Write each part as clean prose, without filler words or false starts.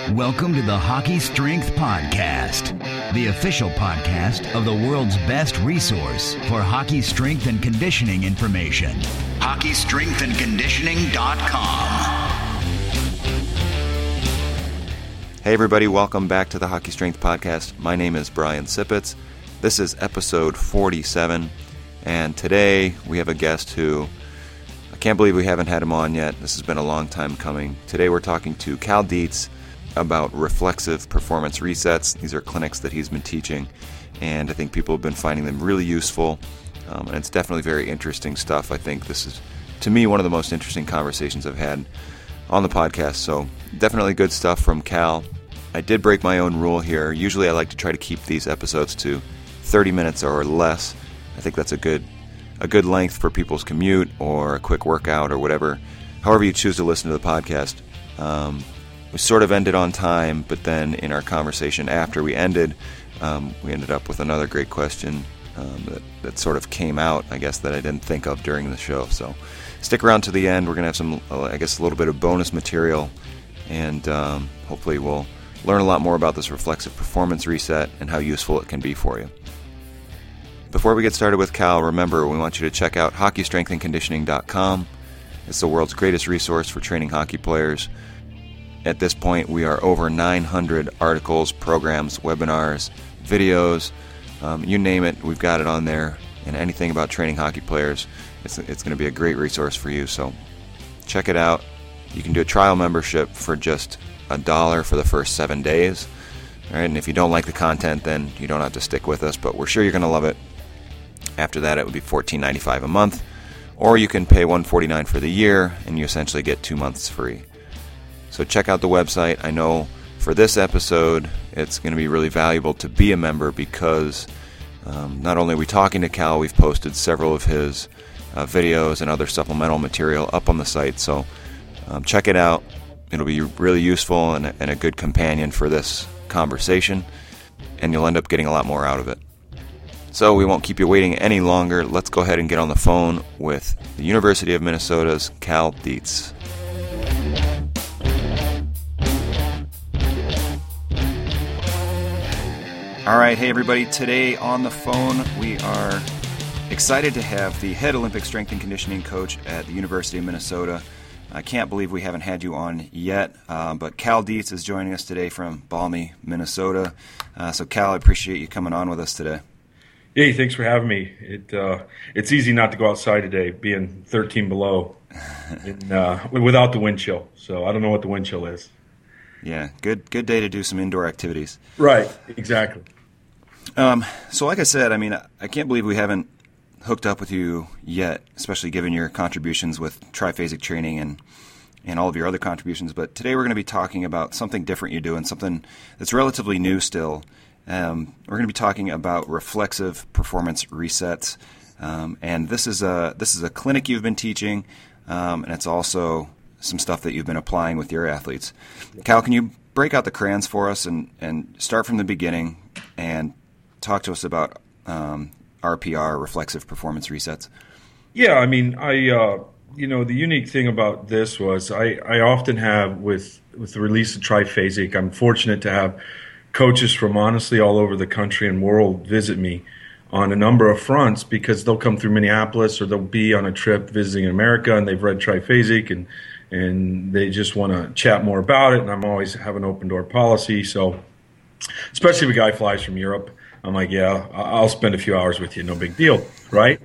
Welcome to the Hockey Strength Podcast, the official podcast of the world's best resource for hockey strength and conditioning information. HockeyStrengthAndConditioning.com. Hey everybody, welcome back to the Hockey Strength Podcast. My name is Brian Sippets. This is episode 47, and today we have a guest who, I can't believe we haven't had him on yet. This has been a long time coming. Today we're talking to Cal Dietz about reflexive performance resets. These are clinics that he's been teaching, and I think people have been finding them really useful, and it's definitely very interesting stuff. I think this is, to me, one of the most interesting conversations I've had on the podcast, so definitely good stuff from Cal. I did break my own rule here. Usually I like to try to keep these episodes to 30 minutes or less. I think that's a good length for people's commute or a quick workout or whatever. However you choose to listen to the podcast. We sort of ended on time, but then in our conversation after we ended up with another great question that sort of came out, I guess, that I didn't think of during the show. So stick around to the end. We're going to have some, I guess, a little bit of bonus material, and hopefully we'll learn a lot more about this reflexive performance reset and how useful it can be for you. Before we get started with Cal, remember, we want you to check out HockeyStrengthAndConditioning.com. It's the world's greatest resource for training hockey players. At this point, we are over 900 articles, programs, webinars, videos, you name it, we've got it on there. And anything about training hockey players, it's going to be a great resource for you. So check it out. You can do a trial membership for just $1 for the first 7 days. All right, and if you don't like the content, then you don't have to stick with us, but we're sure you're going to love it. After that, it would be $14.95 a month, or you can pay $149 for the year, and you essentially get 2 months free. So check out the website. I know for this episode, it's going to be really valuable to be a member because not only are we talking to Cal, we've posted several of his videos and other supplemental material up on the site. So check it out. It'll be really useful and a good companion for this conversation, and you'll end up getting a lot more out of it. So we won't keep you waiting any longer. Let's go ahead and get on the phone with the University of Minnesota's Cal Dietz. All right, hey everybody. Today on the phone, we are excited to have the head Olympic strength and conditioning coach at the University of Minnesota. I can't believe we haven't had you on yet, but Cal Dietz is joining us today from balmy Minnesota. So Cal, I appreciate you coming on with us today. Hey, thanks for having me. It's easy not to go outside today, being 13 below, without the wind chill. So I don't know what the wind chill is. Yeah, good day to do some indoor activities. Right, exactly. So like I said, I mean, I can't believe we haven't hooked up with you yet, especially given your contributions with triphasic training and all of your other contributions. But today we're going to be talking about something different you're doing, something that's relatively new still. We're going to be talking about reflexive performance resets, and this is a clinic you've been teaching, and it's also some stuff that you've been applying with your athletes. Cal, can you break out the crayons for us and start from the beginning and talk to us about RPR, reflexive performance resets? Yeah, I mean, the unique thing about this was I often have with the release of triphasic, I'm fortunate to have coaches from honestly all over the country and world visit me on a number of fronts because they'll come through Minneapolis or they'll be on a trip visiting America and they've read triphasic and they just want to chat more about it, and I'm always have an open door policy. So especially if a guy flies from Europe, I'm like, yeah, I'll spend a few hours with you, no big deal, right?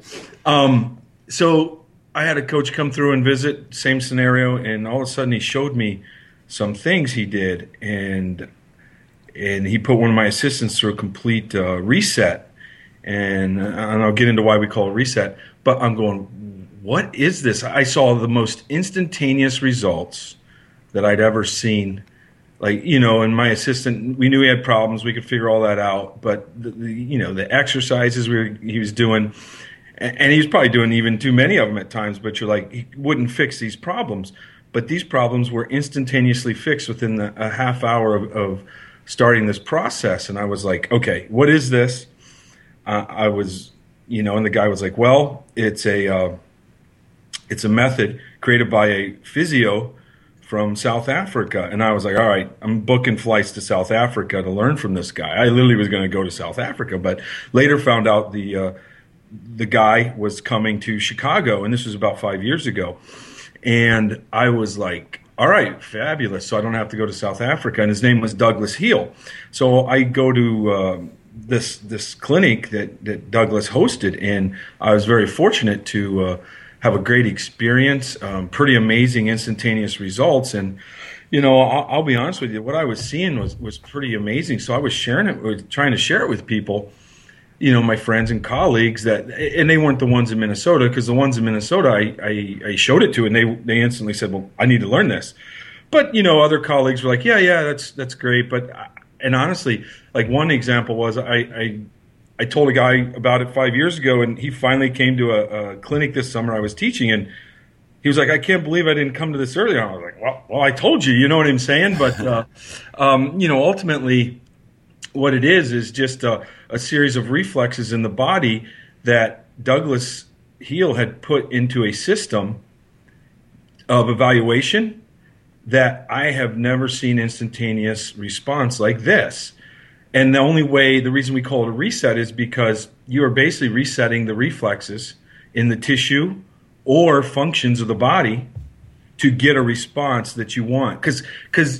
So I had a coach come through and visit, same scenario, and all of a sudden he showed me some things he did, and he put one of my assistants through a complete reset, and I'll get into why we call it reset, but I'm going, what is this? I saw the most instantaneous results that I'd ever seen. And my assistant, we knew he had problems. We could figure all that out. But, the exercises he was doing, and he was probably doing even too many of them at times, but you're like, he wouldn't fix these problems. But these problems were instantaneously fixed within a half hour of starting this process. And I was like, okay, what is this? I was, and the guy was like, well, it's a method created by a physio from South Africa. And I was like, all right, I'm booking flights to South Africa to learn from this guy. I literally was going to go to South Africa, but later found out the guy was coming to Chicago, and this was about 5 years ago. And I was like, all right, fabulous. So I don't have to go to South Africa. And his name was Douglas Heel. So I go to this clinic that Douglas hosted, and I was very fortunate to have a great experience, pretty amazing instantaneous results. And, I'll be honest with you, what I was seeing was pretty amazing. So I was trying to share it with people, my friends and colleagues and they weren't the ones in Minnesota, because the ones in Minnesota I showed it to, and they instantly said, well, I need to learn this. But, other colleagues were like, yeah, that's great. And honestly, like one example was I told a guy about it 5 years ago, and he finally came to a clinic this summer I was teaching, and he was like, I can't believe I didn't come to this earlier. I was like, well, I told you, you know what I'm saying? But, ultimately what it is just a series of reflexes in the body that Douglas Heel had put into a system of evaluation that I have never seen instantaneous response like this. And the reason we call it a reset is because you are basically resetting the reflexes in the tissue or functions of the body to get a response that you want. Because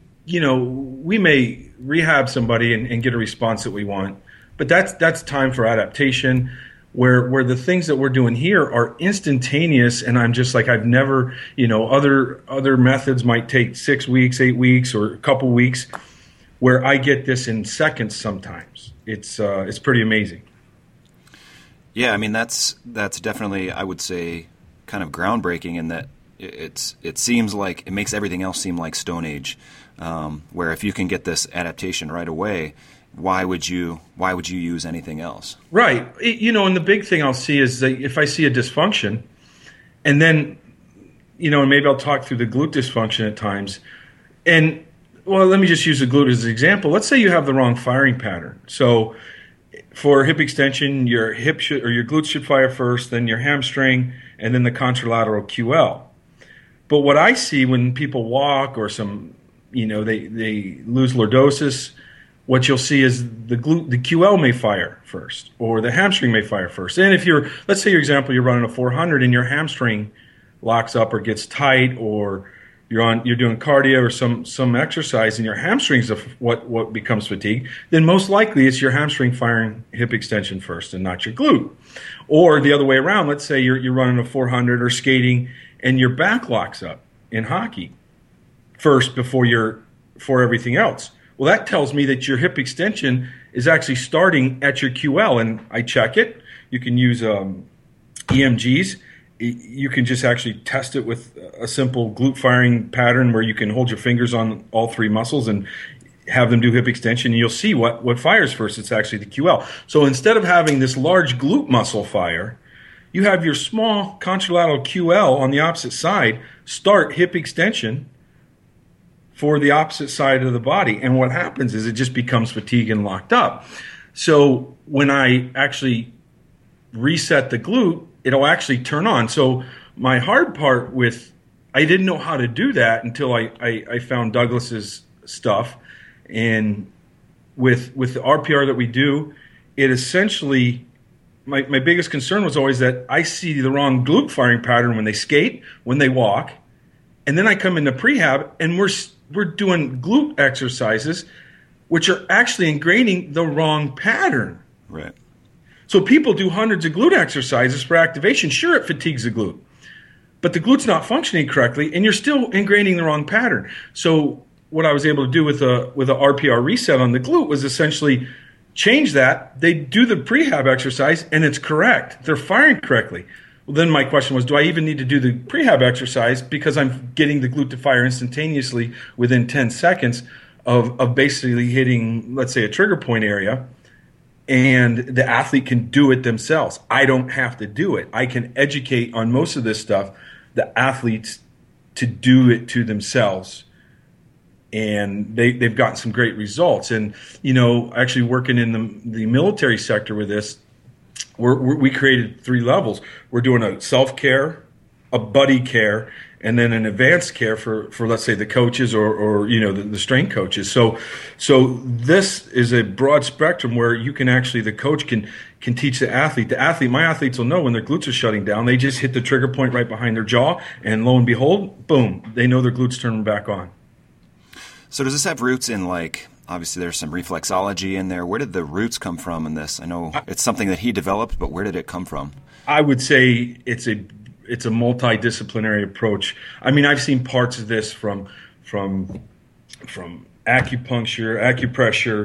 we may rehab somebody and get a response that we want, but that's time for adaptation, where the things that we're doing here are instantaneous. And I'm just like, I've never, other methods might take 6 weeks, 8 weeks, or a couple weeks, where I get this in seconds sometimes. It's pretty amazing. Yeah, I mean, that's definitely, I would say, kind of groundbreaking in that it seems like it makes everything else seem like Stone Age, where if you can get this adaptation right away, why would you use anything else? Right. And the big thing I'll see is that if I see a dysfunction, and then, and maybe I'll talk through the glute dysfunction at times, and well, let me just use the glute as an example. Let's say you have the wrong firing pattern. So for hip extension, your your glutes should fire first, then your hamstring, and then the contralateral QL. But what I see when people walk or they lose lordosis, what you'll see is the QL may fire first, or the hamstring may fire first. And if let's say, your example, you're running a 400 and your hamstring locks up or gets tight, or you're doing cardio or some exercise and your hamstrings are what becomes fatigue, then most likely it's your hamstring firing hip extension first and not your glute. Or the other way around, let's say you're running a 400 or skating and your back locks up in hockey first before everything else. Well, that tells me that your hip extension is actually starting at your QL, and I check it. You can use EMGs. You can just actually test it with a simple glute firing pattern where you can hold your fingers on all three muscles and have them do hip extension, and you'll see what fires first. It's actually the QL. So instead of having this large glute muscle fire, you have your small contralateral QL on the opposite side start hip extension for the opposite side of the body. And what happens is it just becomes fatigued and locked up. So when I actually reset the glute, it'll actually turn on. So my hard part I didn't know how to do that until I found Douglas's stuff. And with the RPR that we do, it essentially, my biggest concern was always that I see the wrong glute firing pattern when they skate, when they walk, and then I come into prehab and we're doing glute exercises, which are actually ingraining the wrong pattern. Right. So people do hundreds of glute exercises for activation. Sure, it fatigues the glute, but the glute's not functioning correctly, and you're still ingraining the wrong pattern. So what I was able to do with a RPR reset on the glute was essentially change that. They do the prehab exercise, and it's correct. They're firing correctly. Well, then my question was, do I even need to do the prehab exercise because I'm getting the glute to fire instantaneously within 10 seconds of basically hitting, let's say, a trigger point area, and the athlete can do it themselves. I don't have to do it. I can educate on most of this stuff, the athletes, to do it to themselves. And they've gotten some great results. And, actually working in the military sector with this, we created 3 levels. We're doing a self-care, a buddy care, and then an advanced care for let's say the coaches or the strength coaches. So this is a broad spectrum where you can actually, the coach can teach the athlete. My athletes will know when their glutes are shutting down. They just hit the trigger point right behind their jaw, and lo and behold, boom, they know their glutes turning back on. So does this have roots in, like, obviously there's some reflexology in there. Where did the roots come from in this? I know it's something that he developed, but where did it come from? I would say it's a multidisciplinary approach. I mean, I've seen parts of this from acupuncture, acupressure,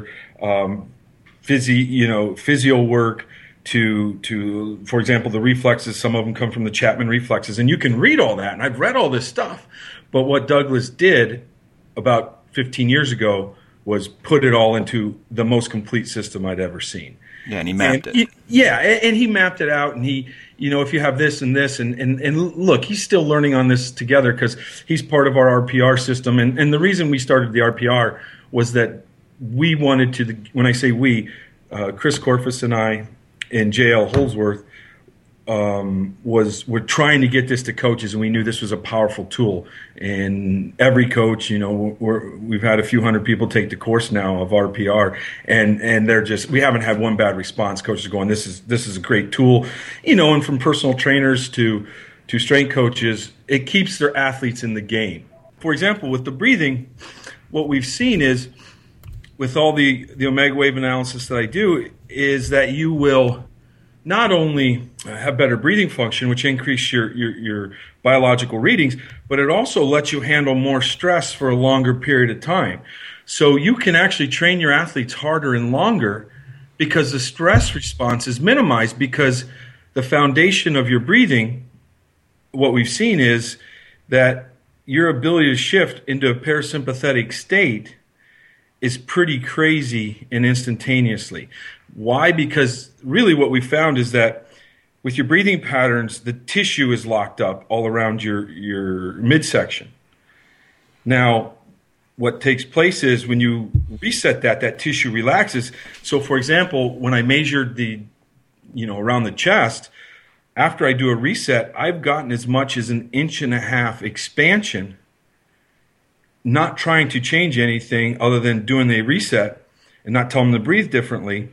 physio work to for example, the reflexes. Some of them come from the Chapman reflexes, and you can read all that. And I've read all this stuff. But what Douglas did about 15 years ago was put it all into the most complete system I'd ever seen. Yeah, and he mapped it. And he mapped it out, and he, if you have this and this, and look, he's still learning on this together because he's part of our RPR system. And the reason we started the RPR was that we wanted to, when I say we, Chris Korfus and I and JL Holsworth, we're trying to get this to coaches, and we knew this was a powerful tool. And every coach, we've had a few hundred people take the course now of RPR, and they're we haven't had one bad response. Coaches are going, this is a great tool, and from personal trainers to strength coaches, it keeps their athletes in the game. For example, with the breathing, what we've seen is, with all the omega wave analysis that I do, is that you will not only have better breathing function, which increase your biological readings, but it also lets you handle more stress for a longer period of time. So you can actually train your athletes harder and longer because the stress response is minimized, because the foundation of your breathing, what we've seen is that your ability to shift into a parasympathetic state is pretty crazy and instantaneously. Why? Because really what we found is that with your breathing patterns, the tissue is locked up all around your midsection. Now, what takes place is when you reset that tissue relaxes. So, for example, when I measured around the chest, after I do a reset, I've gotten as much as 1.5 inches expansion, not trying to change anything other than doing the reset and not telling them to breathe differently,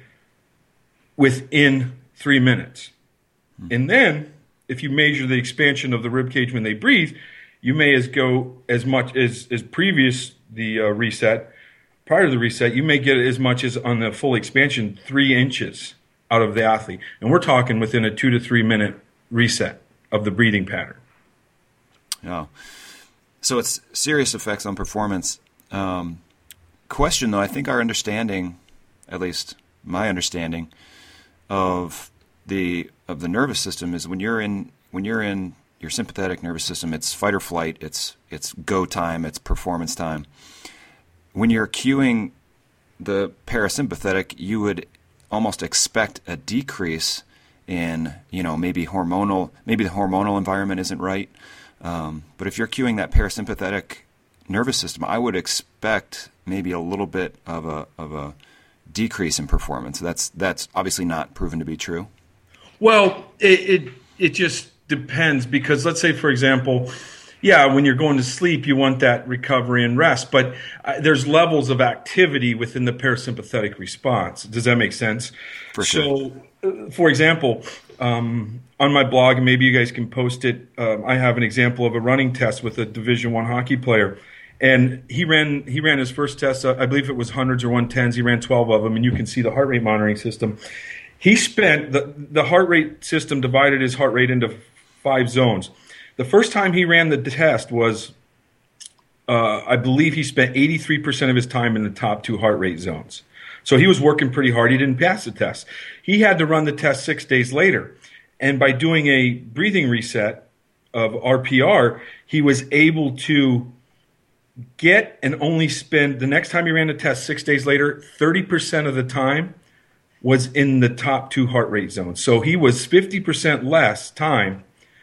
within 3 minutes. And then, if you measure the expansion of the rib cage when they breathe, you may go as much as previous reset. Prior to the reset, you may get as much as on the full expansion 3 inches out of the athlete. And we're talking within a 2 to 3 minute reset of the breathing pattern. Oh. So it's serious effects on performance. Question, though, I think our understanding, at least my understanding, of the nervous system is when you're in your sympathetic nervous system, it's fight or flight, it's go time, it's performance time. When you're cueing the parasympathetic, you would almost expect a decrease in maybe the hormonal environment isn't right. But if you're cueing that parasympathetic nervous system, I would expect maybe a little bit of a decrease in performance. That's obviously not proven to be true. Well, it just depends, because let's say, for example, when you're going to sleep, you want that recovery and rest, but there's levels of activity within the parasympathetic response. Does that make sense? For sure. So, for example, on my blog, and maybe you guys can post it, I have an example of a running test with a Division I hockey player. And he ran his first test, I believe it was hundreds or 110s. He ran 12 of them, and you can see the heart rate monitoring system. He spent, the heart rate system divided his heart rate into 5 zones. The first time he ran the test was, I believe he spent 83% of his time in the top 2 heart rate zones. So he was working pretty hard. He didn't pass the test. He had to run the test 6 days later. And by doing a breathing reset of RPR, he was able to get and only spend, the next time he ran the test 6 days later, 30% of the time was in the top 2 heart rate zones. So he was 50% less time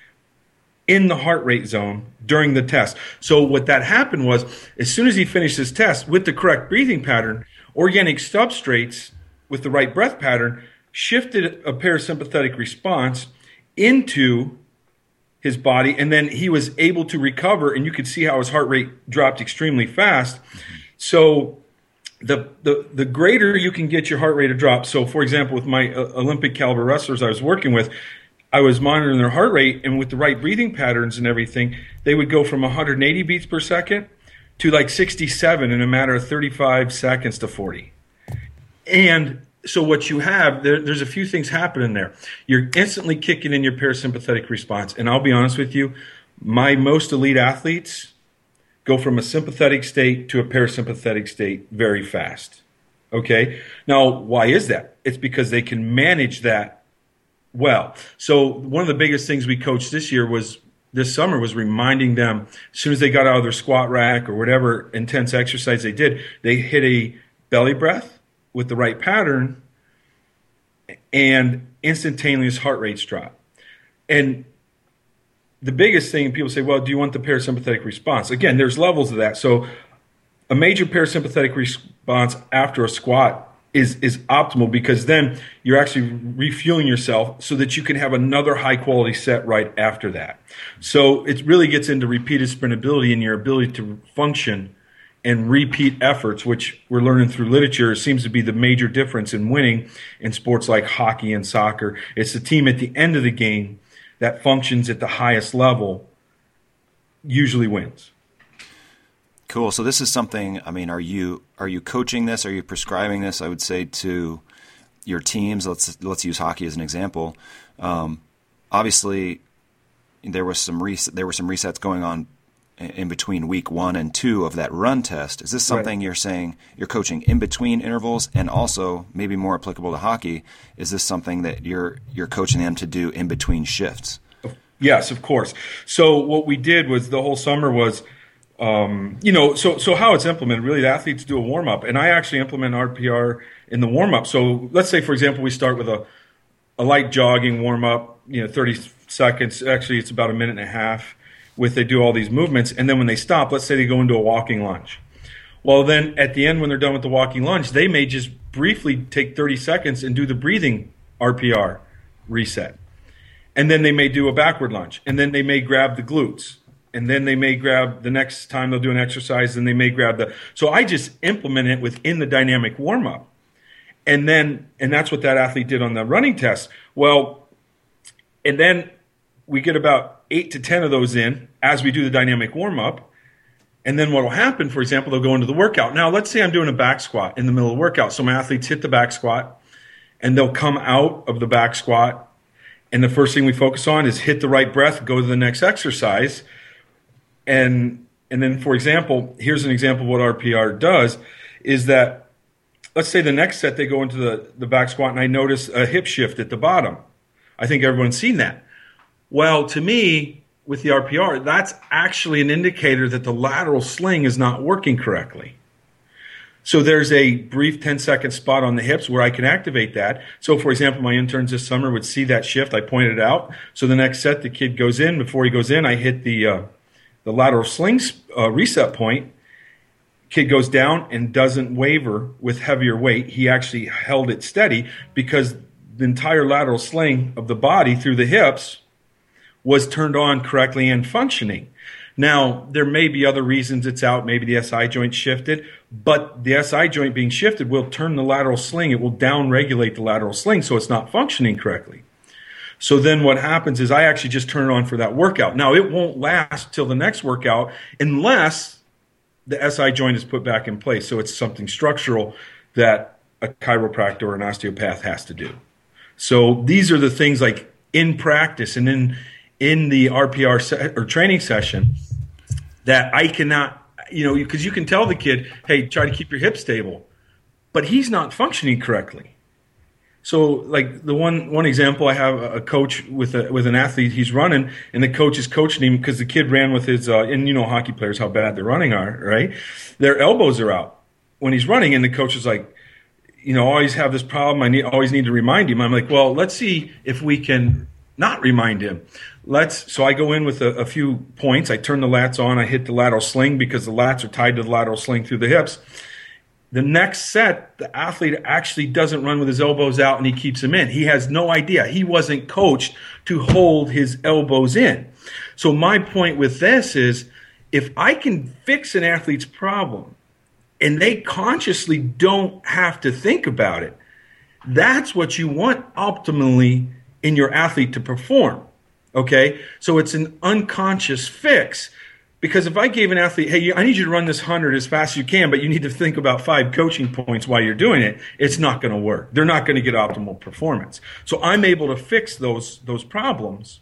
in the heart rate zone during the test. So what that happened was, as soon as he finished his test with the correct breathing pattern, organic substrates with the right breath pattern shifted a parasympathetic response into his body, and then he was able to recover, and you could see how his heart rate dropped extremely fast. So the greater you can get your heart rate to drop. So, for example, with my Olympic caliber wrestlers I was working with, I was monitoring their heart rate, and with the right breathing patterns and everything, they would go from 180 beats per second to like 67 in a matter of 35 seconds to 40. And so what you have, there's a few things happening there. You're instantly kicking in your parasympathetic response. And I'll be honest with you, my most elite athletes go from a sympathetic state to a parasympathetic state very fast. Okay? Now, why is that? It's because they can manage that well. So one of the biggest things we coached this summer was reminding them, as soon as they got out of their squat rack or whatever intense exercise they did, they hit a belly breath with the right pattern, and instantaneous heart rates drop. And the biggest thing, people say, well, do you want the parasympathetic response? Again, there's levels of that. So a major parasympathetic response after a squat is optimal, because then you're actually refueling yourself so that you can have another high quality set right after that. So it really gets into repeated sprintability and your ability to function and repeat efforts, which we're learning through literature seems to be the major difference in winning in sports like hockey and soccer. It's the team at the end of the game that functions at the highest level usually wins. Cool. So this is something, I mean, are you coaching this? Are you prescribing this, I would say, to your teams? Let's use hockey as an example. Obviously, there were some resets going on in between week 1 and 2 of that run test. Is this something You're saying you're coaching in between intervals, and also maybe more applicable to hockey? Is this something that you're coaching them to do in between shifts? Yes, of course. So what we did was the whole summer was, so how it's implemented, really the athletes do a warm-up, and I actually implement RPR in the warm-up. So let's say, for example, we start with a light jogging warm-up, 30 seconds. Actually, it's about a minute and a half. They do all these movements, and then when they stop, let's say they go into a walking lunge. Well, then at the end, when they're done with the walking lunge, they may just briefly take 30 seconds and do the breathing RPR reset. And then they may do a backward lunge, and then they may grab the glutes. And then they may grab, the next time they'll do an exercise, and they may grab so I just implement it within the dynamic warm-up. And that's what that athlete did on the running test. Well, and then we get about 8 to 10 of those in as we do the dynamic warm-up. And then what will happen, for example, they'll go into the workout. Now, let's say I'm doing a back squat in the middle of the workout. So my athletes hit the back squat, and they'll come out of the back squat. And the first thing we focus on is hit the right breath, go to the next exercise. And then, for example, here's an example of what RPR does, is that, let's say the next set they go into the back squat, and I notice a hip shift at the bottom. I think everyone's seen that. Well, to me, with the RPR, that's actually an indicator that the lateral sling is not working correctly. So there's a brief 10-second spot on the hips where I can activate that. So, for example, my interns this summer would see that shift. I pointed it out. So the next set, the kid goes in. Before he goes in, I hit the lateral sling reset point. Kid goes down and doesn't waver with heavier weight. He actually held it steady because the entire lateral sling of the body through the hips was turned on correctly and functioning. Now, there may be other reasons it's out. Maybe the SI joint shifted, but the SI joint being shifted will turn the lateral sling. It will down-regulate the lateral sling so it's not functioning correctly. So then what happens is I actually just turn it on for that workout. Now, it won't last till the next workout unless the SI joint is put back in place. So it's something structural that a chiropractor or an osteopath has to do. So these are the things like in practice and in the RPR or training session that I cannot, because you can tell the kid, hey, try to keep your hips stable, but he's not functioning correctly. So, like the one example, I have a coach with an athlete. He's running, and the coach is coaching him because the kid ran with his. And hockey players, how bad their running are, right? Their elbows are out when he's running, and the coach is like, always have this problem. Always need to remind him. I'm like, well, let's see if we can not remind him. So I go in with a few points. I turn the lats on. I hit the lateral sling because the lats are tied to the lateral sling through the hips. The next set, the athlete actually doesn't run with his elbows out and he keeps them in. He has no idea. He wasn't coached to hold his elbows in. So my point with this is, if I can fix an athlete's problem and they consciously don't have to think about it, that's what you want optimally in your athlete to perform. Okay? So it's an unconscious fix. Because if I gave an athlete, hey, I need you to run this 100 as fast as you can, but you need to think about 5 coaching points while you're doing it, it's not going to work. They're not going to get optimal performance. So I'm able to fix those problems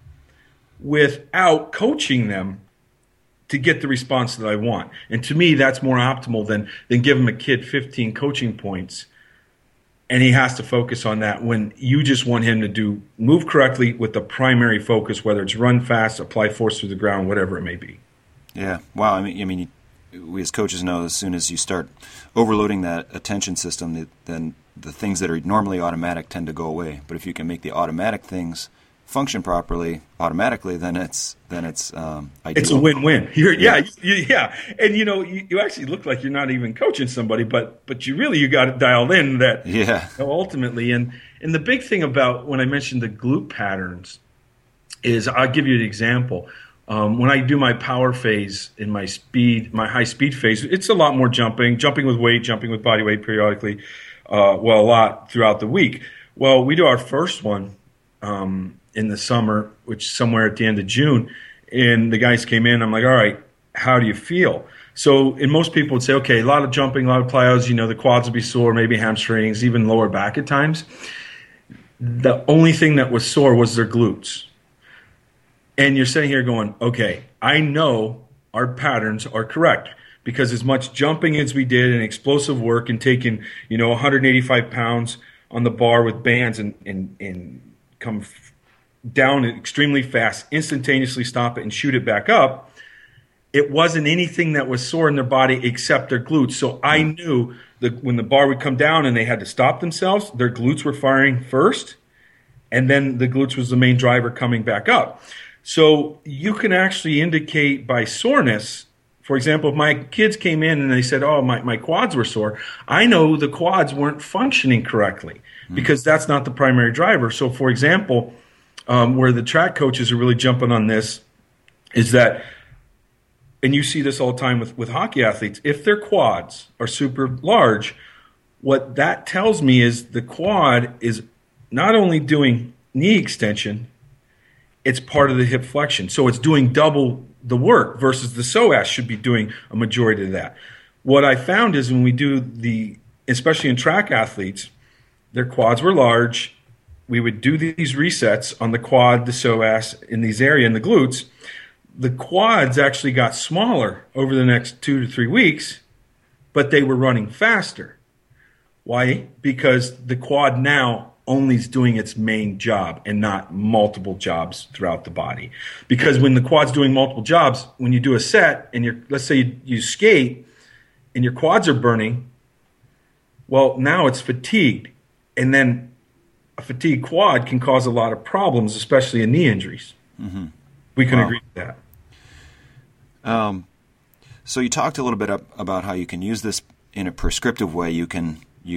without coaching them to get the response that I want. And to me, that's more optimal than giving a kid 15 coaching points and he has to focus on that when you just want him to move correctly with the primary focus, whether it's run fast, apply force through the ground, whatever it may be. Yeah. Wow. I mean, we as coaches know as soon as you start overloading that attention system, then the things that are normally automatic tend to go away. But if you can make the automatic things function properly automatically, then it's ideal. It's a win-win. Yeah. And you actually look like you're not even coaching somebody, but you got it dialed in that. Yeah. Ultimately, and the big thing about when I mentioned the glute patterns is, I'll give you an example. When I do my power phase in my high speed phase, it's a lot more jumping with weight, jumping with body weight periodically, a lot throughout the week. Well, we do our first one in the summer, which is somewhere at the end of June, and the guys came in. I'm like, all right, how do you feel? So, and most people would say, okay, a lot of jumping, a lot of plyos, the quads will be sore, maybe hamstrings, even lower back at times. The only thing that was sore was their glutes. And you're sitting here going, okay, I know our patterns are correct, because as much jumping as we did and explosive work and taking, 185 pounds on the bar with bands and come down extremely fast, instantaneously stop it and shoot it back up, it wasn't anything that was sore in their body except their glutes. So I knew that when the bar would come down and they had to stop themselves, their glutes were firing first, and then the glutes was the main driver coming back up. So you can actually indicate by soreness. For example, if my kids came in and they said, oh, my quads were sore, I know the quads weren't functioning correctly because that's not the primary driver. So, for example, where the track coaches are really jumping on this is that, and you see this all the time with hockey athletes, if their quads are super large, what that tells me is the quad is not only doing knee extension, it's part of the hip flexion. So it's doing double the work versus the psoas should be doing a majority of that. What I found is when we do especially in track athletes, their quads were large. We would do these resets on the quad, the psoas, in these areas, in the glutes. The quads actually got smaller over the next 2 to 3 weeks, but they were running faster. Why? Because the quad now only is doing its main job and not multiple jobs throughout the body. Because when the quad's doing multiple jobs, when you do a set and let's say you skate and your quads are burning, well, now it's fatigued. And then a fatigued quad can cause a lot of problems, especially in knee injuries. Mm-hmm. We can agree with that. So you talked a little bit about how you can use this in a prescriptive way. You can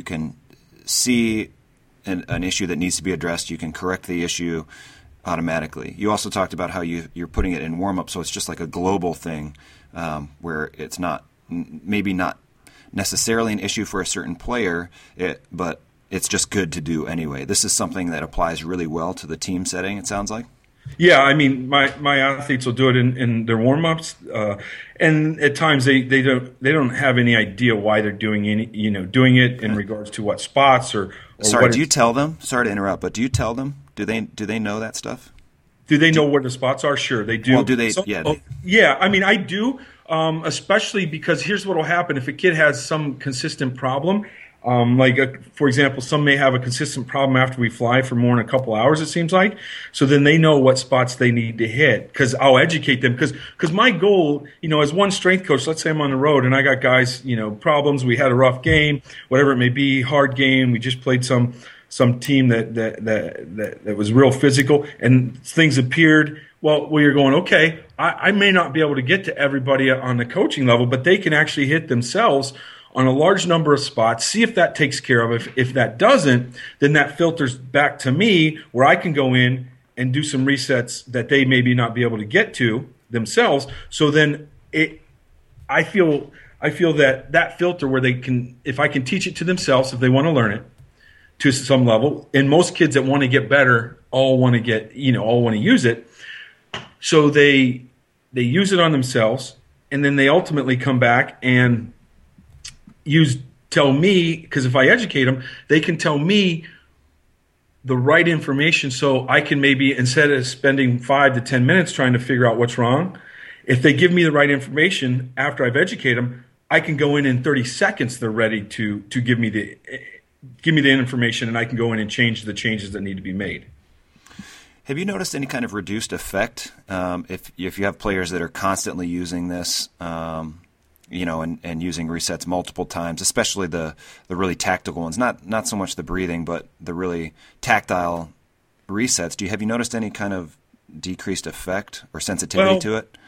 see an issue that needs to be addressed. You can correct the issue automatically. You also talked about how you're putting it in warm-up, so it's just like a global thing where it's maybe not necessarily an issue for a certain player, but it's just good to do anyway. This is something that applies really well to the team setting, it sounds like. Yeah, I mean, my athletes will do it in their warm-ups, and at times they don't have any idea why they're doing it in regards to what spots or Sorry, do you tell them? Sorry to interrupt, but do you tell them? Do they know that stuff? Do they know where the spots are? Sure, they do. Well, do they? Yeah. I mean, I do, especially because here's what will happen if a kid has some consistent problem. For example, some may have a consistent problem after we fly for more than a couple hours, it seems like. So then they know what spots they need to hit, because I'll educate them. Because my goal, as one strength coach, let's say I'm on the road and I got guys, problems. We had a rough game, whatever it may be, hard game. We just played some team that was real physical, and things appeared. Well, you're going, okay, I may not be able to get to everybody on the coaching level, but they can actually hit themselves on a large number of spots, see if that takes care of it. If that doesn't, then that filters back to me where I can go in and do some resets that they maybe not be able to get to themselves. So then I feel that filter where they can, if I can teach it to themselves, if they want to learn it to some level, and most kids that want to get better all want to use it. So they use it on themselves, and then they ultimately come back and tell me, because if I educate them, they can tell me the right information, so I can maybe, instead of spending 5 to 10 minutes trying to figure out what's wrong, if they give me the right information after I've educated them, I can go in 30 seconds. They're ready to give me the information, and I can go in and change the changes that need to be made. Have you noticed any kind of reduced effect if you have players that are constantly using this, and using resets multiple times, especially the really tactical ones, not so much the breathing, but the really tactile resets? Have you noticed any kind of decreased effect or sensitivity to it?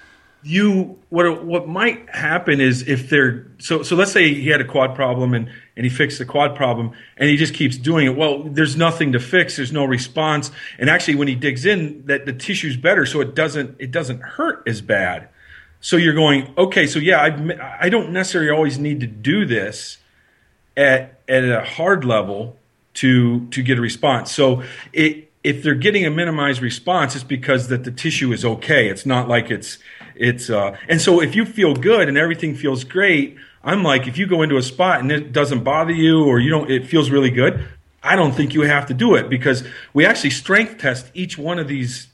What might happen is if they're so let's say he had a quad problem and he fixed the quad problem and he just keeps doing it. Well, there's nothing to fix. There's no response. And actually when he digs in, that the tissue's better, so it doesn't hurt as bad. So you're going, okay, so yeah, I don't necessarily always need to do this at a hard level to get a response. So if they're getting a minimized response, it's because that the tissue is okay. It's not like it's and so if you feel good and everything feels great, I'm like, if you go into a spot and it doesn't bother you or it feels really good, I don't think you have to do it, because we actually strength test each one of these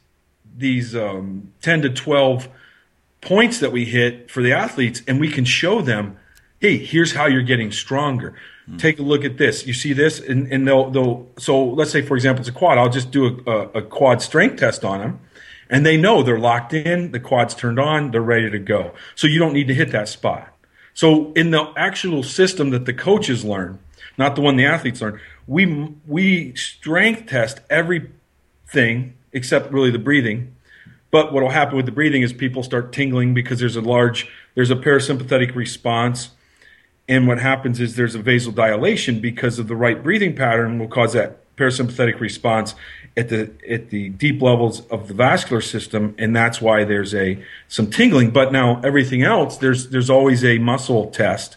10 to 12 points that we hit for the athletes, and we can show them, hey, here's how you're getting stronger. Take a look at this. You see this, and they'll. So let's say, for example, it's a quad. I'll just do a quad strength test on them, and they know they're locked in. The quad's turned on. They're ready to go. So you don't need to hit that spot. So in the actual system that the coaches learn, not the one the athletes learn, we strength test everything except really the breathing. But what will happen with the breathing is people start tingling because there's a parasympathetic response. And what happens is there's a vasodilation because of the right breathing pattern will cause that parasympathetic response at the deep levels of the vascular system, and that's why there's some tingling. But now everything else, there's always a muscle test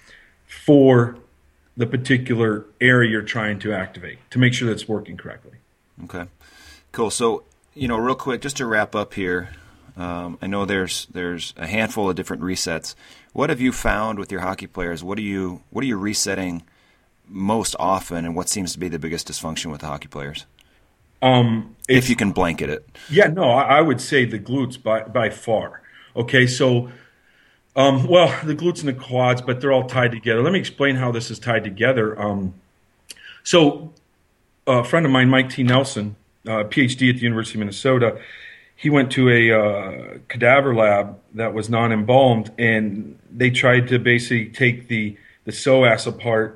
for the particular area you're trying to activate to make sure that's working correctly. Okay, cool. So real quick, just to wrap up here, I know there's a handful of different resets. What have you found with your hockey players? What are you resetting most often, and what seems to be the biggest dysfunction with the hockey players? If you can blanket it. Yeah, no, I would say the glutes by far. Okay, so, the glutes and the quads, but they're all tied together. Let me explain how this is tied together. So a friend of mine, Mike T. Nelson, PhD at the University of Minnesota, he went to a cadaver lab that was non-embalmed, and they tried to basically take the psoas apart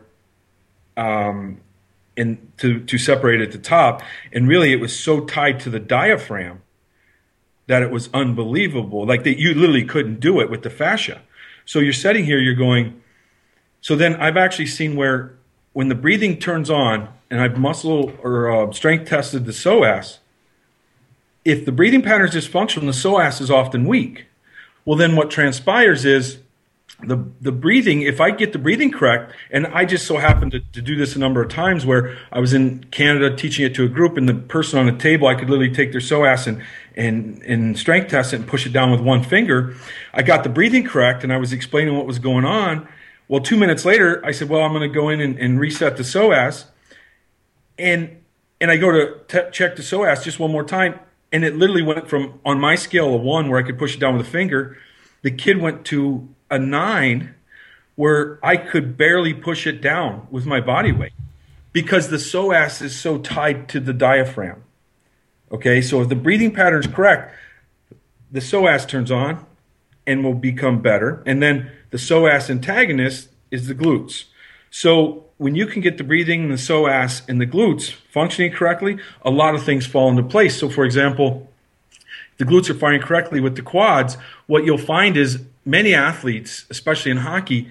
and to separate at the top. And really it was so tied to the diaphragm that it was unbelievable. Like you literally couldn't do it with the fascia. So you're sitting here, you're going, so then I've actually seen where when the breathing turns on and I've muscle or strength tested the psoas, if the breathing pattern is dysfunctional, the psoas is often weak. Well, then what transpires is the breathing, if I get the breathing correct, and I just so happened to do this a number of times where I was in Canada teaching it to a group, and the person on the table, I could literally take their psoas and strength test it and push it down with one finger. I got the breathing correct, and I was explaining what was going on. Well, 2 minutes later, I said, well, I'm going to go in and reset the psoas. And I go to check the psoas just one more time, and it literally went from, on my scale of 1, where I could push it down with a finger, the kid went to a 9 where I could barely push it down with my body weight because the psoas is so tied to the diaphragm. Okay, so if the breathing pattern is correct, the psoas turns on and will become better. And then the psoas antagonist is the glutes. So when you can get the breathing and the psoas and the glutes functioning correctly, a lot of things fall into place. So for example, if the glutes are firing correctly with the quads, what you'll find is many athletes, especially in hockey,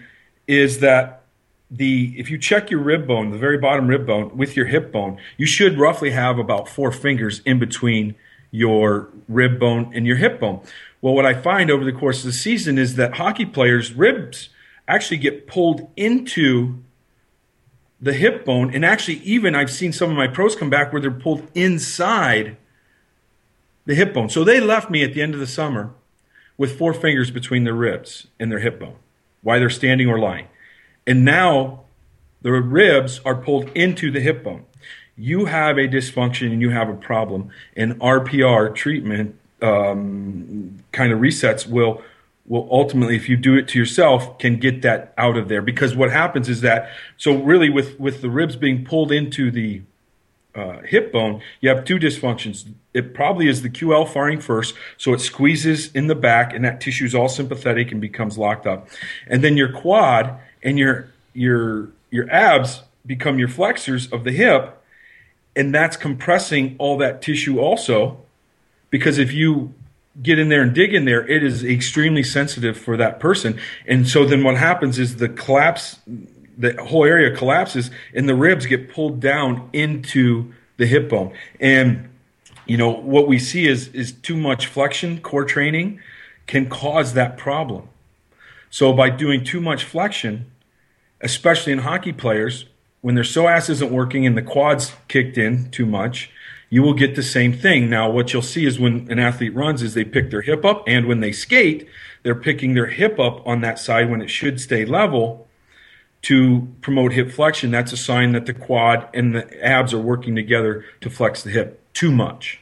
is that if you check your rib bone, the very bottom rib bone with your hip bone, you should roughly have about 4 fingers in between your rib bone and your hip bone. Well, what I find over the course of the season is that hockey players' ribs actually get pulled into the hip bone, and actually even I've seen some of my pros come back where they're pulled inside the hip bone. So they left me at the end of the summer with 4 fingers between their ribs and their hip bone while they're standing or lying. And now the ribs are pulled into the hip bone. You have a dysfunction and you have a problem, and RPR treatment kind of resets will ultimately, if you do it to yourself, can get that out of there. Because what happens is that, so really with the ribs being pulled into the hip bone, you have 2 dysfunctions. It probably is the QL firing first, so it squeezes in the back, and that tissue is all sympathetic and becomes locked up. And then your quad and your abs become your flexors of the hip, and that's compressing all that tissue also. Because if you get in there and dig in there, it is extremely sensitive for that person. And so then what happens is the whole area collapses and the ribs get pulled down into the hip bone. And, what we see is too much flexion, core training can cause that problem. So by doing too much flexion, especially in hockey players, when their psoas isn't working and the quad's kicked in too much, you will get the same thing. Now, what you'll see is when an athlete runs is they pick their hip up, and when they skate, they're picking their hip up on that side when it should stay level to promote hip flexion. That's a sign that the quad and the abs are working together to flex the hip too much.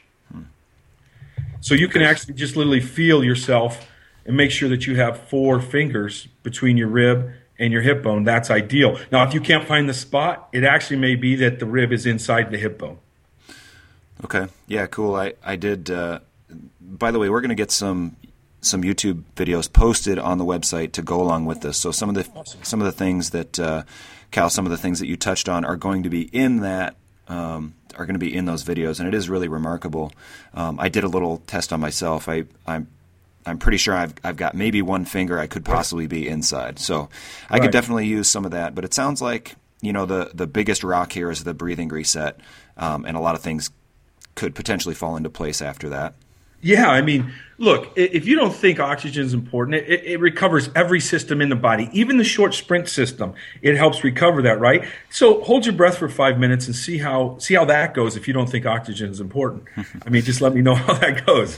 So you can actually just literally feel yourself and make sure that you have 4 fingers between your rib and your hip bone. That's ideal. Now, if you can't find the spot, it actually may be that the rib is inside the hip bone. Okay. Yeah, cool. I did, by the way, we're going to get some YouTube videos posted on the website to go along with this. So some of the things that, Cal, some of the things that you touched on are going to be in that, are going to be in those videos, and it is really remarkable. I did a little test on myself. I'm pretty sure I've got maybe 1 finger I could possibly be inside. So I could definitely use some of that. But it sounds like, the biggest rock here is the breathing reset, and a lot of things could potentially fall into place after that. Yeah, I mean, look, if you don't think oxygen is important, it recovers every system in the body, even the short sprint system. It helps recover that, right? So hold your breath for 5 minutes and see how that goes if you don't think oxygen is important. I mean, just let me know how that goes.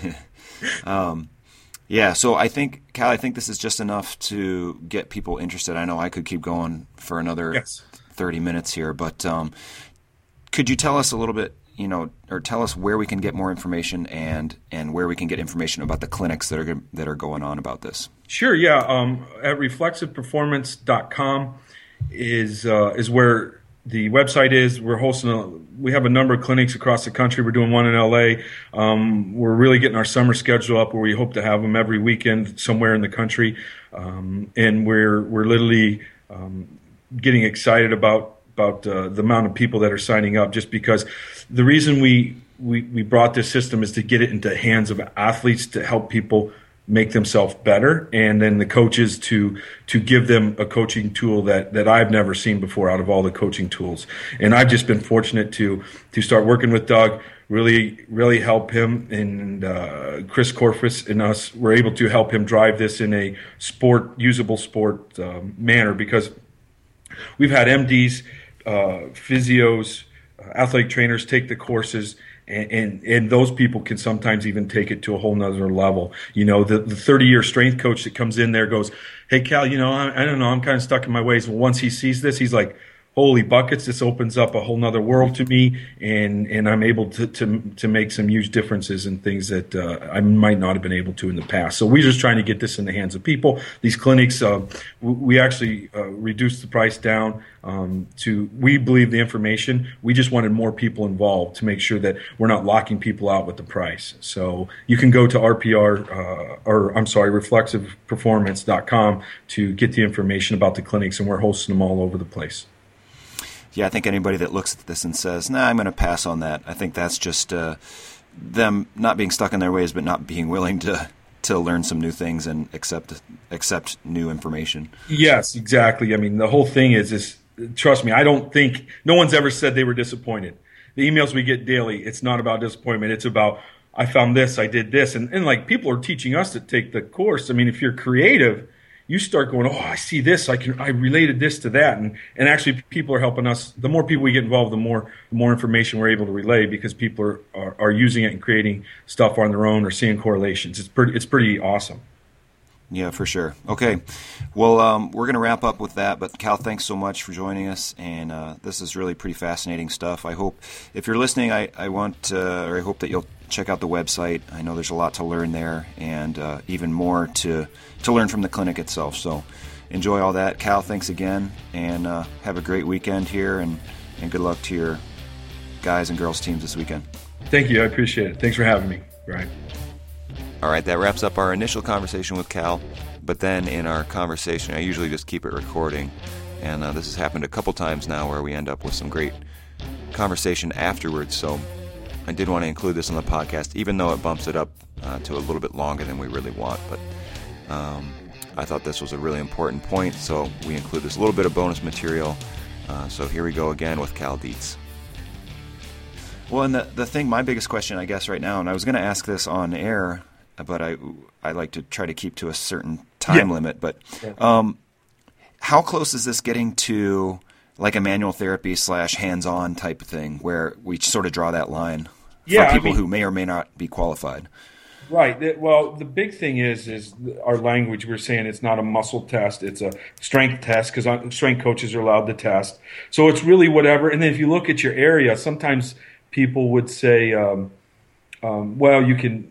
Yeah, so I think, Cal, this is just enough to get people interested. I know I could keep going for another 30 minutes here, but could you tell us a little bit, or tell us where we can get more information and where we can get information about the clinics that are going on about this? Sure, yeah. At reflexiveperformance.com is where the website is. We have a number of clinics across the country. We're doing one in LA. We're really getting our summer schedule up where we hope to have them every weekend somewhere in the country. And we're literally getting excited about the amount of people that are signing up, just because the reason we brought this system is to get it into the hands of athletes to help people make themselves better, and then the coaches to give them a coaching tool that I've never seen before out of all the coaching tools. And I've just been fortunate to start working with Doug, really help him, and Chris Corfus and us were able to help him drive this in a usable sport manner, because we've had MDs, physios, athletic trainers take the courses, and those people can sometimes even take it to a whole nother level. The 30-year strength coach that comes in there goes, "Hey, Cal, I don't know, I'm kind of stuck in my ways." Well, once he sees this, he's like, "Holy buckets, this opens up a whole nother world to me, and I'm able to make some huge differences in things that I might not have been able to in the past." So we're just trying to get this in the hands of people. These clinics, we actually reduced the price down we believe the information. We just wanted more people involved to make sure that we're not locking people out with the price. So you can go to reflexiveperformance.com to get the information about the clinics, and we're hosting them all over the place. Yeah, I think anybody that looks at this and says, "Nah, I'm going to pass on that," I think that's just them not being stuck in their ways, but not being willing to to learn some new things and accept new information. Yes, exactly. I mean, the whole thing is trust me, I don't think no one's ever said they were disappointed. The emails we get daily, it's not about disappointment. It's about, I found this, I did this. And like people are teaching us to take the course. I mean, if you're creative, you start going, oh, I see this. I related this to that. And actually people are helping us. The more people we get involved, the more information we're able to relay because people are using it and creating stuff on their own or seeing correlations. It's pretty awesome. Yeah, for sure. Okay. Well, we're going to wrap up with that, but Cal, thanks so much for joining us, and this is really pretty fascinating stuff. I hope, if you're listening, I hope that you'll check out the website. I know there's a lot to learn there, and even more to learn from the clinic itself, so enjoy all that. Cal, thanks again, and have a great weekend here, and good luck to your guys and girls teams this weekend. Thank you. I appreciate it. Thanks for having me, Brian. All right, that wraps up our initial conversation with Cal, but then in our conversation, I usually just keep it recording, and this has happened a couple times now where we end up with some great conversation afterwards, so I did want to include this on the podcast, even though it bumps it up to a little bit longer than we really want, but I thought this was a really important point, so we include this little bit of bonus material, so here we go again with Cal Dietz. Well, and the thing, my biggest question, I guess, right now, and I was going to ask this on air, but I like to try to keep to a certain time limit. But how close is this getting to like a manual therapy / hands-on type of thing where we sort of draw that line for people who may or may not be qualified? Right. Well, the big thing is our language. We're saying it's not a muscle test. It's a strength test because strength coaches are allowed to test. So it's really whatever. And then if you look at your area, sometimes people would say, well, you can,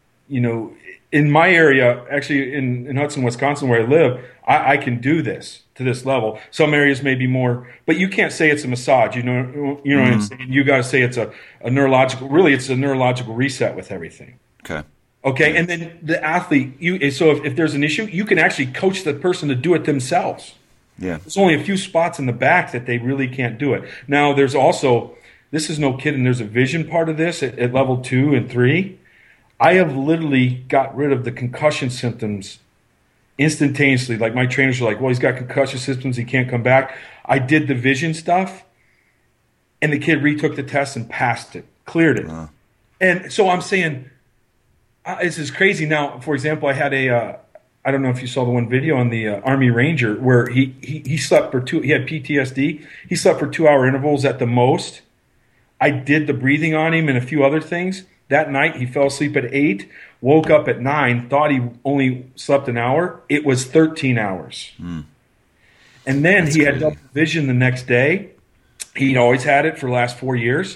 in my area, actually in Hudson, Wisconsin, where I live, I can do this to this level. Some areas may be more, but you can't say it's a massage. You know what I'm saying? You got to say it's a neurological. Really, it's a neurological reset with everything. Okay, and then the athlete. So if there's an issue, you can actually coach the person to do it themselves. Yeah, there's only a few spots in the back that they really can't do it. Now, there's also, this is no kidding. There's a vision part of this at level 2 and 3. I have literally got rid of the concussion symptoms instantaneously. Like my trainers are like, well, he's got concussion symptoms. He can't come back. I did the vision stuff, and the kid retook the test and passed it, cleared it. And so I'm saying, this is crazy. Now, for example, I had I don't know if you saw the one video on the Army Ranger where he slept for he had PTSD. He slept for 2-hour intervals at the most. I did the breathing on him and a few other things. That night, he fell asleep at 8, woke up at 9, thought he only slept an hour. It was 13 hours. And then he had double vision the next day. He'd always had it for the last 4 years,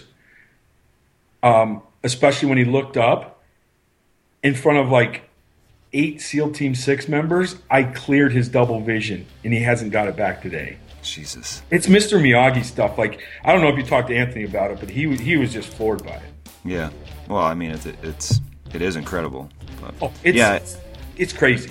especially when he looked up in front of like 8 SEAL Team 6 members. I cleared his double vision, and he hasn't got it back today. Jesus. It's Mr. Miyagi stuff. Like, I don't know if you talked to Anthony about it, but he was just floored by it. Yeah. Well, I mean, it is incredible. But, it's crazy.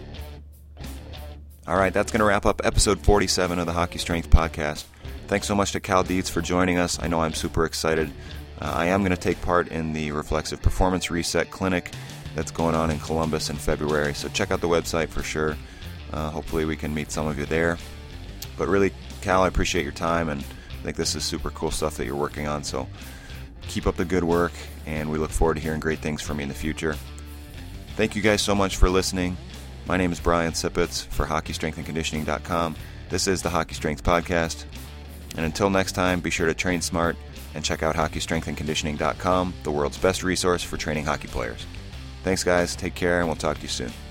All right, that's going to wrap up episode 47 of the Hockey Strength Podcast. Thanks so much to Cal Dietz for joining us. I know I'm super excited. I am going to take part in the Reflexive Performance Reset Clinic that's going on in Columbus in February, so check out the website for sure. Hopefully we can meet some of you there. But really, Cal, I appreciate your time, and I think this is super cool stuff that you're working on, so keep up the good work, and we look forward to hearing great things from you in the future. Thank you guys so much for listening. My name is Brian Sipitz for HockeyStrengthAndConditioning.com. This is the Hockey Strength Podcast. And until next time, be sure to train smart and check out HockeyStrengthAndConditioning.com, the world's best resource for training hockey players. Thanks, guys. Take care, and we'll talk to you soon.